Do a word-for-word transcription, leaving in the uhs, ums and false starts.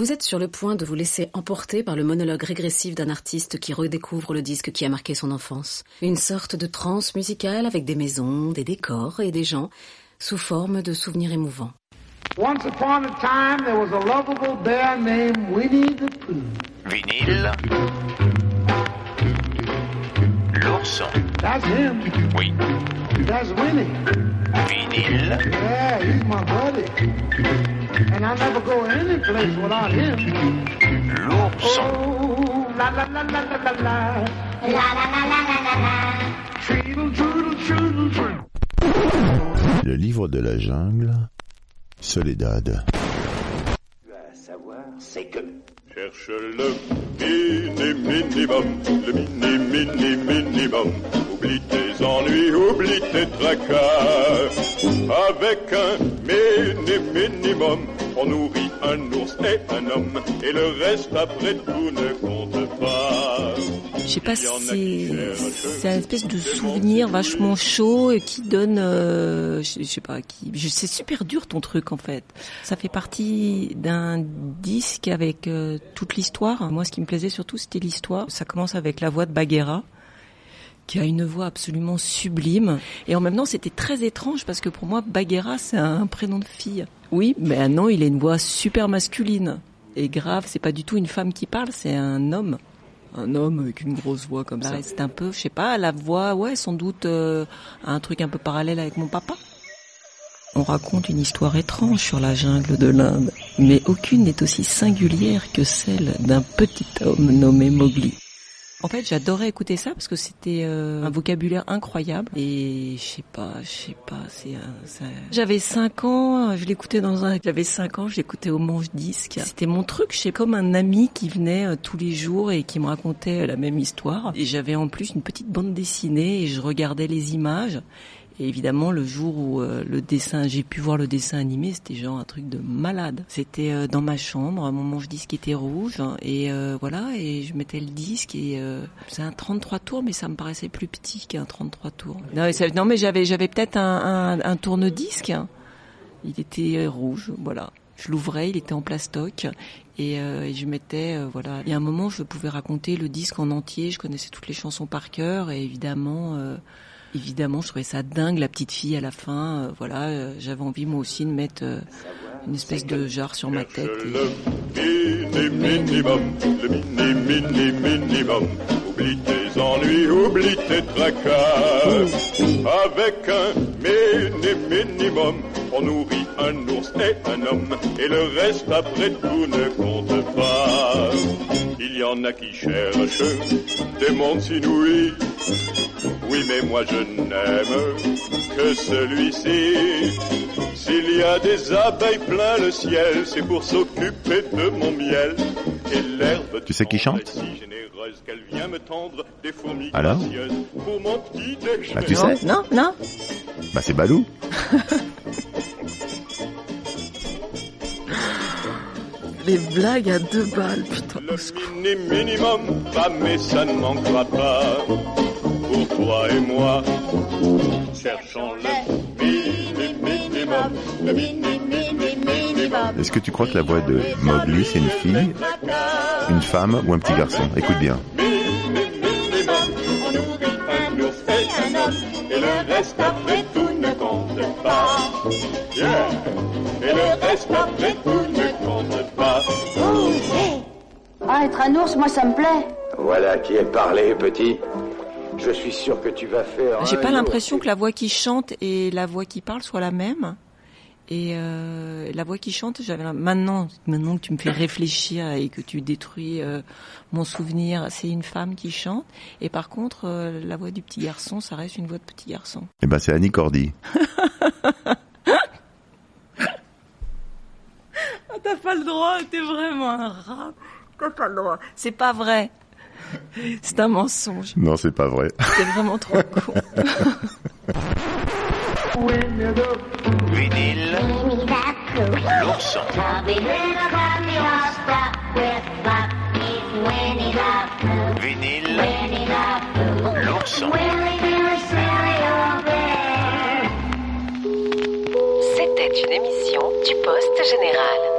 Vous êtes sur le point de vous laisser emporter par le monologue régressif d'un artiste qui redécouvre le disque qui a marqué son enfance. Une sorte de transe musicale avec des maisons, des décors et des gens sous forme de souvenirs émouvants. Once upon a time, there was a lovable bear named Winnie the Pooh. Vinyle. L'ourson. That's him. Oui. That's Winnie. Vinyle. Yeah, he's my buddy. And I never go any place without him. L'ourson. Oh, la la la la la la la. La la la la la la la. Treedle, troodle, troodle, troodle. Le livre de la jungle, Soledad. Tu as à savoir, c'est que... Cherche le mini minimum, le mini mini minimum. Oublie tes ennuis, oublie tes tracas. Avec un mini minimum, on nourrit un ours et un homme, et le reste après tout ne compte pas. Je sais pas si c'est, c'est une espèce de souvenir vachement chaud et qui donne, euh, je, je sais pas, qui, je, c'est super dur ton truc en fait. Ça fait partie d'un disque avec euh, toute l'histoire. Moi, ce qui me plaisait surtout, c'était l'histoire. Ça commence avec la voix de Bagheera, qui a une voix absolument sublime. Et en même temps, c'était très étrange parce que pour moi, Bagheera, c'est un prénom de fille. Oui, mais non, il a une voix super masculine. Et grave, c'est pas du tout une femme qui parle, c'est un homme. Un homme avec une grosse voix comme ça. C'est un peu, je sais pas, la voix, ouais, sans doute euh, un truc un peu parallèle avec mon papa. On raconte une histoire étrange sur la jungle de l'Inde, mais aucune n'est aussi singulière que celle d'un petit homme nommé Mowgli. En fait, j'adorais écouter ça parce que c'était euh, un vocabulaire incroyable et je sais pas, je sais pas, c'est un, ça... J'avais cinq ans, je l'écoutais dans un, j'avais cinq ans, je l'écoutais au manche-disque. C'était mon truc, je sais, comme un ami qui venait euh, tous les jours et qui me racontait la même histoire. Et j'avais en plus une petite bande dessinée et je regardais les images. Et évidemment, le jour où euh, le dessin, j'ai pu voir le dessin animé, c'était genre un truc de malade. C'était euh, dans ma chambre, mon manche-disque était rouge, hein, et euh, voilà, et je mettais le disque, et euh, c'est un trente-trois tours, mais ça me paraissait plus petit qu'un trente-trois tours. Non, mais, ça, non, mais j'avais, j'avais peut-être un, un, un tourne-disque, hein. Il était euh, rouge, voilà. Je l'ouvrais, il était en plastoc, et, euh, et je mettais, euh, voilà. Il y a un moment, je pouvais raconter le disque en entier, je connaissais toutes les chansons par cœur, et évidemment... Euh, Évidemment, je trouvais ça dingue, la petite fille à la fin. Euh, voilà, euh, j'avais envie moi aussi de mettre euh, une espèce de jarre sur ma tête. Et... Le mini minimum, le mini mini minimum. Oublie tes ennuis, oublie tes tracas. Avec un mini minimum, on nourrit un ours et un homme, et le reste après tout ne compte pas. Il y en a qui cherchent des mondes inouïs. Oui, mais moi je n'aime que celui-ci. S'il y a des abeilles plein le ciel, c'est pour s'occuper de mon miel. Et l'herbe Tu sais qui chante si généreuse qu'elle vient me tendre des fourmis Alors gracieuses pour mon petit déjeuner. Bah tu sais. Non, non. Bah c'est Balou. Les blagues à deux balles, putain. Le mini minimum, bah mais ça ne manquera pas. Pour toi et moi, cherchons le mini minimum, le mini mini minimum. Est-ce que tu crois que la voix de Mowgli, c'est une fille, une femme ou un petit garçon? Écoute bien. On nourrit un ours et un homme, et le reste après tout ne compte pas. Yeah. Et le reste après tout ne compte pas. Oh, hey. Ah, être un ours, moi ça me plaît. Voilà qui est parlé, petit. Je suis sûr que tu vas faire... J'ai pas l'impression que la voix qui chante et la voix qui parle soient la même. Et euh, la voix qui chante, j'avais maintenant, maintenant que tu me fais réfléchir et que tu détruis euh, mon souvenir, c'est une femme qui chante. Et par contre, euh, la voix du petit garçon, ça reste une voix de petit garçon. Eh ben c'est Annie Cordy. Ah, t'as pas le droit, t'es vraiment un rat. T'as pas le droit. C'est pas vrai. C'est un mensonge. Non, c'est pas vrai. T'es vraiment trop con. Vinyle. L'ourson. Vinyle. L'ourson. C'était une émission du Poste Général.